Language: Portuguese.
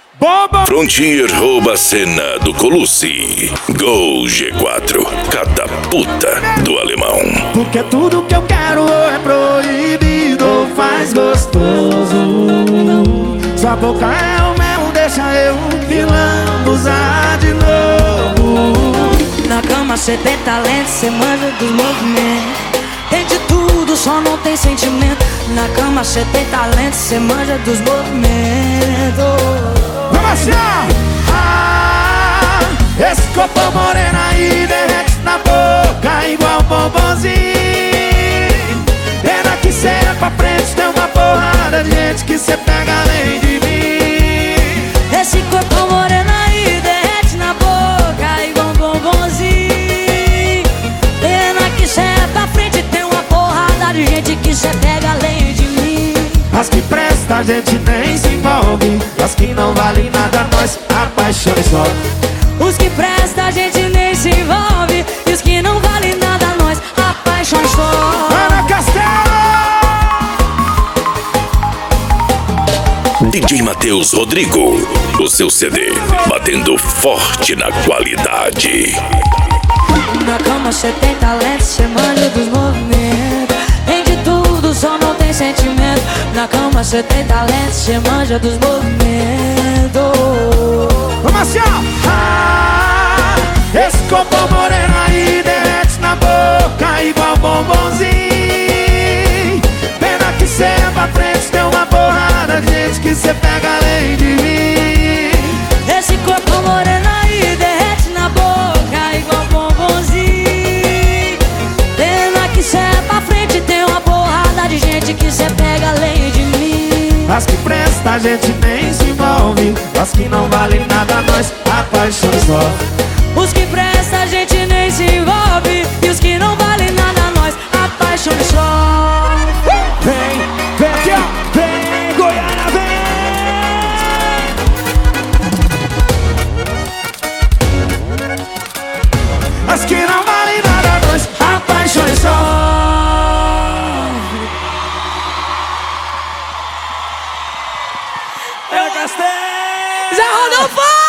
Bomba! Frontier rouba a cena do Colucci. Gol G4, catapulta do alemão. Porque tudo que eu quero é proibido ou faz gostoso. Sua boca é o mel, deixa eu pilando, usar de novo. Na cama cê tem talento, cê manja dos movimentos. Tem de tudo, só não tem sentimento. Na cama cê tem talento, cê manja dos movimentos. Vamos achar! Esse corpo moreno aí derrete na boca igual bombonzinho. Pena que cê é pra frente, tem uma porrada de gente que cê pega além de mim. Esse corpo moreno aí derrete na boca igual bombonzinho. Pena que cê é pra frente, tem uma porrada de gente que cê pega além de mim. As que presta a gente nem se envolve, as que não valem nada nós apaixonamos só. Os que presta a gente nem se envolve, e os que não valem nada nós apaixonamos só. Ana Castelo! DJ Matheus Rodrigo, o seu CD batendo forte na qualidade. Na cama cê tem talento, cê manja dos movimentos. Tem de tudo, só não tem sentimento. Na cama cê tem talento, cê manja dos movimentos. Vamos assim, ó! Esse corpo moreno aí derrete na boca igual bombonzinho. Pena que cê é pra frente, tem uma porrada de gente que cê pega além de mim. Esse corpo moreno aí derrete na boca igual bombonzinho. Pena que cê é pra frente, tem uma porrada de gente que cê pega além de mim. As que presta a gente nem se envolve, as que não valem nada nós apaixonamos só. Os que presta a gente nem se envolve, e os que não valem nada nós apaixonamos só. Vem, vem, vem, Goiânia, vem! As que não valem nada nós apaixonamos só. Zé Rodolfo!